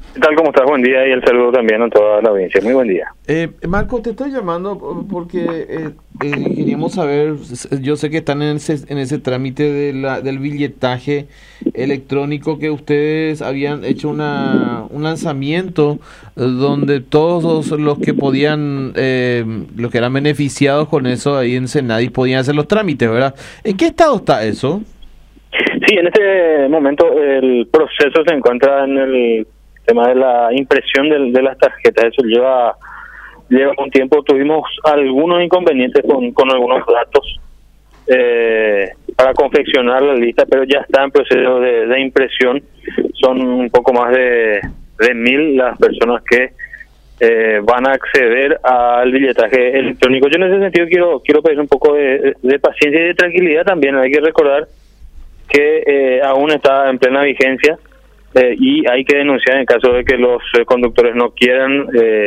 ¿Qué tal? ¿Cómo estás? Buen día y el saludo también a toda la audiencia. Muy buen día. Marco, te estoy llamando porque queríamos saber, yo sé que están en ese trámite del billetaje electrónico, que ustedes habían hecho un lanzamiento donde todos los que podían, los que eran beneficiados con eso ahí en Senadis podían hacer los trámites, ¿verdad? ¿En qué estado está eso? Sí, en este momento el proceso se encuentra en el tema de la impresión de las tarjetas. Eso lleva un tiempo. Tuvimos algunos inconvenientes con algunos datos para confeccionar la lista, pero ya está en proceso de impresión. Son un poco más de 1.000 las personas que van a acceder al billetaje electrónico. Yo en ese sentido quiero pedir un poco de paciencia y de tranquilidad también. Hay que recordar que aún está en plena vigencia y hay que denunciar en caso de que los conductores no quieran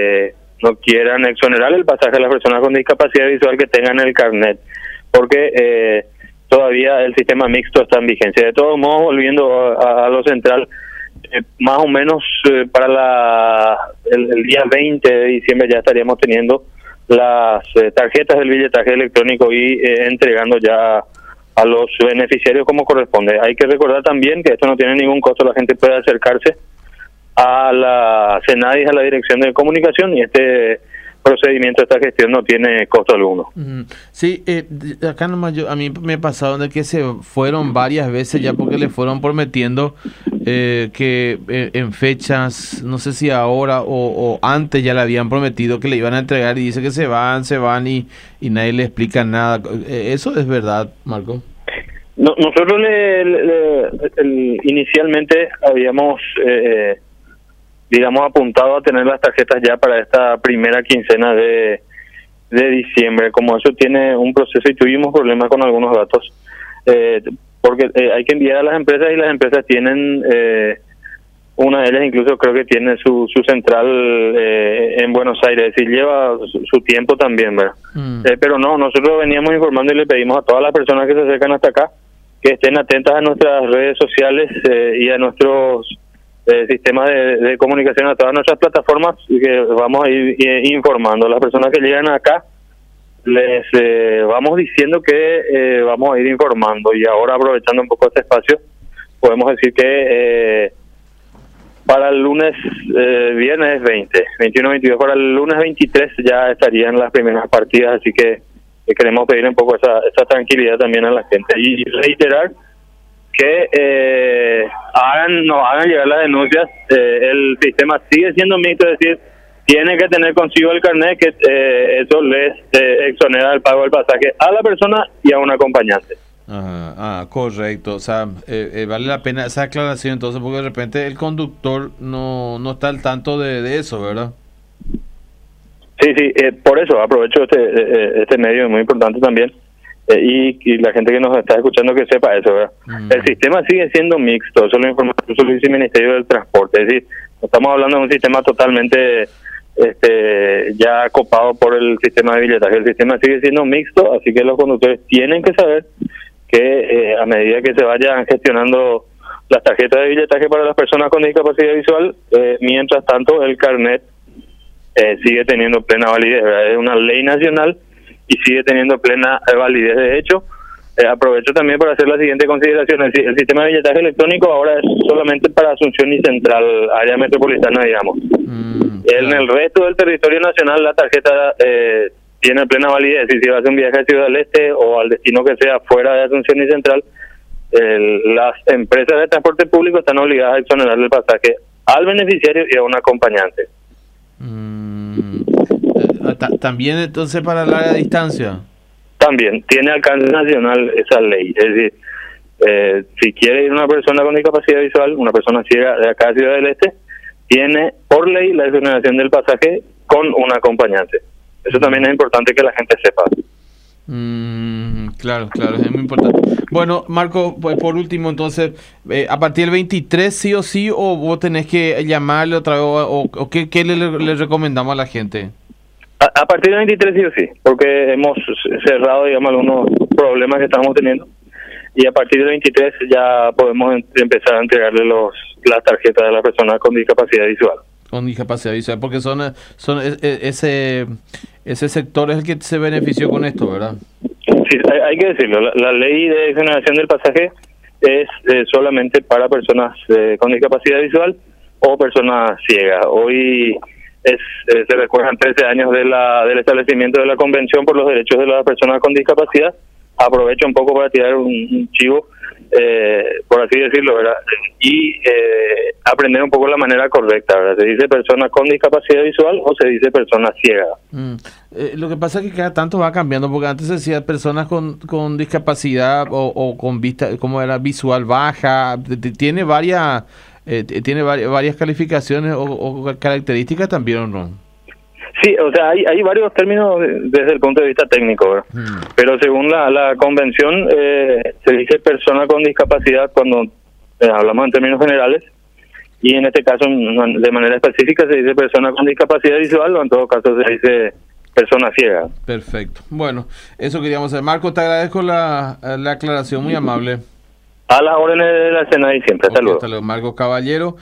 exonerar el pasaje a las personas con discapacidad visual que tengan el carnet, porque todavía el sistema mixto está en vigencia. De todos modos, volviendo a lo central, más o menos para el día 20 de diciembre ya estaríamos teniendo las tarjetas del billetaje electrónico y entregando ya a los beneficiarios como corresponde. Hay que recordar también que esto no tiene ningún costo. La gente puede acercarse a la Senadis, a la Dirección de Comunicación, y este procedimiento, esta gestión no tiene costo alguno. Sí, acá nomás a mí me pasaron de que se fueron varias veces ya, porque le fueron prometiendo que en fechas, no sé si ahora o antes ya le habían prometido que le iban a entregar, y dice que se van y nadie le explica nada. ¿Eso es verdad, Marco? Nosotros inicialmente habíamos apuntado a tener las tarjetas ya para esta primera quincena de diciembre. Como eso tiene un proceso y tuvimos problemas con algunos datos, porque hay que enviar a las empresas, y las empresas tienen, una de ellas incluso creo que tiene su central en Buenos Aires, y lleva su tiempo también, ¿verdad? Pero no, nosotros veníamos informando y le pedimos a todas las personas que se acercan hasta acá que estén atentas a nuestras redes sociales y a nuestros sistemas de comunicación, a todas nuestras plataformas, que vamos a ir informando a las personas que llegan acá. Les vamos diciendo que vamos a ir informando. Y ahora, aprovechando un poco este espacio, podemos decir que para el lunes, viernes 20, 21, 22, para el lunes 23 ya estarían las primeras partidas, así que queremos pedir un poco esa tranquilidad también a la gente y reiterar que nos hagan llegar las denuncias. El sistema sigue siendo mixto, es decir, tienen que tener consigo el carnet, que eso les exonera el pago del pasaje a la persona y a un acompañante. Correcto. O sea, vale la pena esa aclaración entonces, porque de repente el conductor no está al tanto de eso, ¿verdad? Sí, por eso aprovecho este medio, es muy importante también, y la gente que nos está escuchando que sepa eso, ¿verdad? El sistema sigue siendo mixto, eso lo informó el Ministerio del Transporte, es decir, no estamos hablando de un sistema totalmente ya copado por el sistema de billetaje. El sistema sigue siendo mixto, así que los conductores tienen que saber que a medida que se vayan gestionando las tarjetas de billetaje para las personas con discapacidad visual, mientras tanto el carnet sigue teniendo plena validez, ¿verdad? Es una ley nacional y sigue teniendo plena validez. De hecho, aprovecho también para hacer la siguiente consideración. El sistema de billetaje electrónico ahora es solamente para Asunción y Central, área metropolitana, digamos. En el resto del territorio nacional la tarjeta tiene plena validez, y si vas a un viaje a Ciudad del Este o al destino que sea fuera de Asunción y Central, las empresas de transporte público están obligadas a exonerar el pasaje al beneficiario y a un acompañante. También entonces para larga distancia. También tiene alcance nacional esa ley, es decir, si quiere ir una persona con discapacidad visual, una persona ciega de acá a Ciudad del Este, tiene por ley la exoneración del pasaje con un acompañante. Eso también es importante que la gente sepa. Claro, es muy importante. Bueno, Marco, pues por último, entonces, a partir del 23, sí o sí, o vos tenés que llamarle otra vez, o ¿qué le recomendamos a la gente? A partir del 23 sí o sí, porque hemos cerrado, digamos, algunos problemas que estamos teniendo. y a partir del 23 ya podemos empezar a entregarle las tarjetas de las personas con discapacidad visual. Con discapacidad visual, porque ese sector es el que se benefició con esto, ¿verdad? Sí, hay que decirlo, la ley de exoneración del pasaje es solamente para personas con discapacidad visual o personas ciegas. Hoy se recuerdan 13 años del establecimiento de la Convención por los Derechos de las Personas con Discapacidad. Aprovecho un poco para tirar un chivo, por así decirlo, ¿verdad? Y aprender un poco la manera correcta, ¿verdad? ¿Se dice persona con discapacidad visual o se dice persona ciega? Lo que pasa es que cada tanto va cambiando, porque antes se decía personas con discapacidad o con vista, como era visual baja, tiene varias calificaciones o características también, ¿o no? Sí, o sea, hay varios términos desde el punto de vista técnico, ¿verdad? Pero según la convención, se dice persona con discapacidad cuando hablamos en términos generales, y en este caso, de manera específica, se dice persona con discapacidad visual, o en todo caso se dice persona ciega. Perfecto. Bueno, eso queríamos saber. Marco, te agradezco la aclaración, muy amable. A las órdenes de la escena y siempre. Hasta luego. Hasta luego. Marco Caballero.